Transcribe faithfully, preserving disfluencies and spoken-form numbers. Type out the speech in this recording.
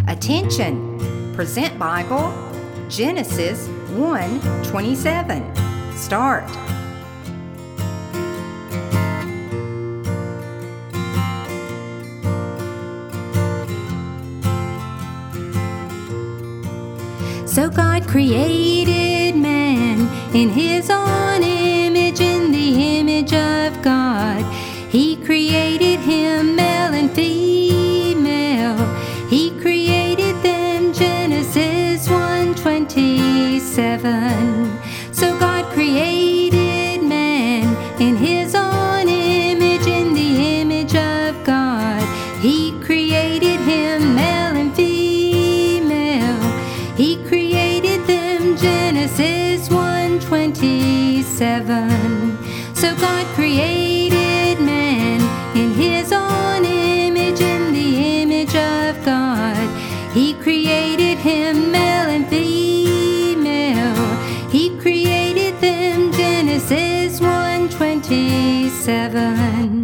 Attention! Present Bible, Genesis one twenty-seven. Start. So God created man in His own image, in the image of God. He created him male and female. He created them, Genesis one twenty-seven. So God created man in His own image, in the image of God. He created him male and female. He created them, Genesis one twenty-seven. So God created man in His own image, in the image of God. He created him male and female. He created them, Genesis one twenty-seven.